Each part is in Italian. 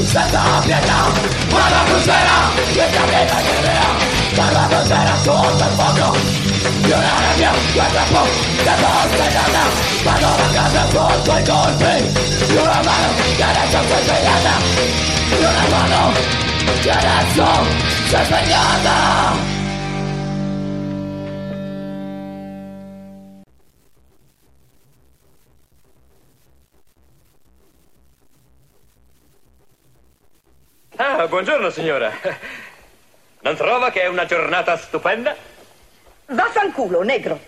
senza pietà, una crusera, questa vita che vea, per la crusera sotto il fuoco, di una rabbia, che troppo, che fosse data, quando la casa sotto i colpi, di una mano che adesso si è svegliata, di una mano che adesso si è svegliata. Ah, buongiorno signora. Non trova che è una giornata stupenda? Vaffanculo, negro.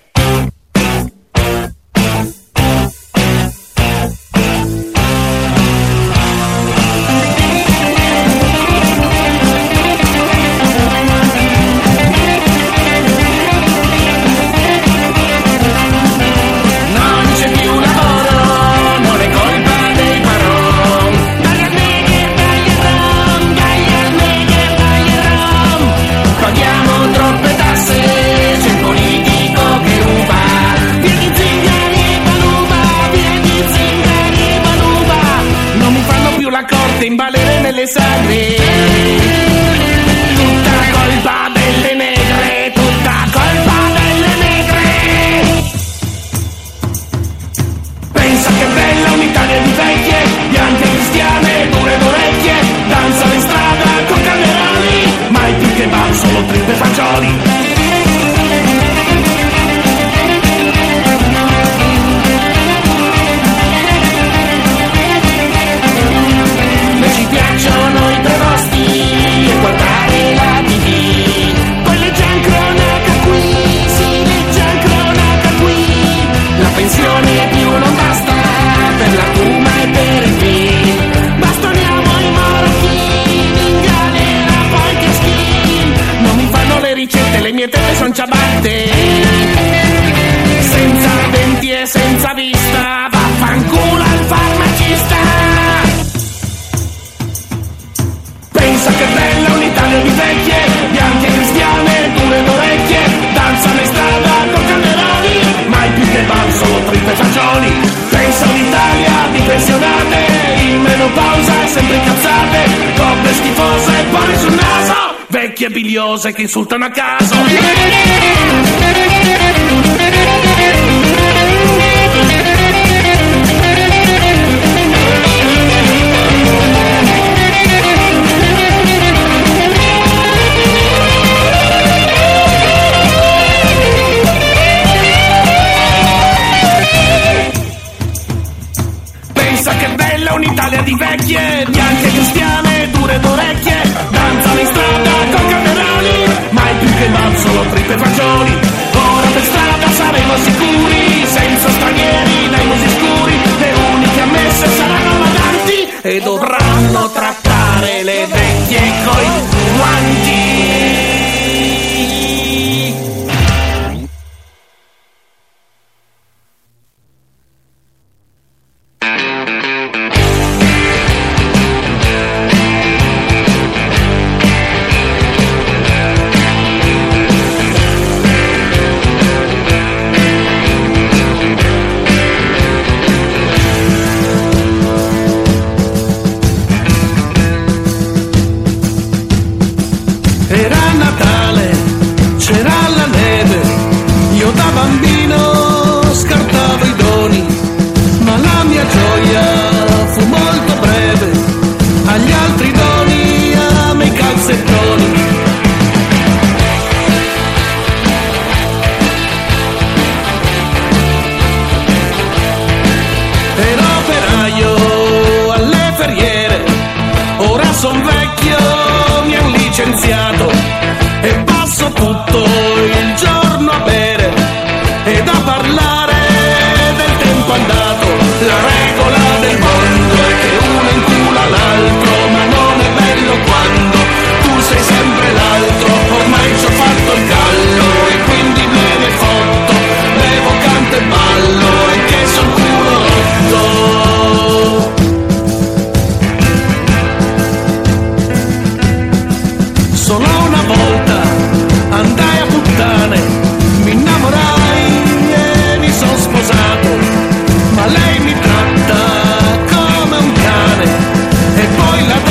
Imbalere nelle sagre, tutta colpa delle negre, tutta colpa delle negre. Pensa che bella un'Italia di vecchie, bianche cristiane, dure d'orecchie, danzano in strada con calderoni, mai più che va, solo trippe fagioli. Piacciono i preposti e guardare la TV. Poi leggiamo cronaca qui, sì, leggiamo cronaca qui. La pensione più non basta per la Cuma e per il film. Bastoniamo i marocchini in galera, poi che schifo. Non mi fanno le ricette, le mie tette son ciabatte. Senza denti e senza vista, vaffanculo al farmacista. Pensa che bella un'Italia di vecchie, bianche cristiane, dure d'orecchie, danzano in strada con calderoni, mai più che van, solo trippe fagioli. Pensa un'Italia di pensionate, in menopausa e sempre incazzate, coppe schifose e pone sul naso, vecchie biliose che insultano a caso. Che bella un'Italia di vecchie, bianche cristiane, dure d'orecchie, danzano in strada con calderoni, mai più che va, solo trippe fagioli. Ora per strada saremo sicuri, senza stranieri dai musi scuri, le uniche ammesse saranno badanti e dovranno trattare le vecchie coi guanti. Son vecchio, mi han licenziato e passo tutto il giorno a bere ed a parlare del tempo andato. La regola del mondo è che uno incula l'altro, ma non è bello quando tu sei sempre l'altro. Ormai ci ho fatto il callo e quindi me ne fotto, bevo, canto e ballo e che son culo rotto. Solo una volta andai a puttane, mi innamorai e mi son sposato, ma lei mi tratta come un cane e poi la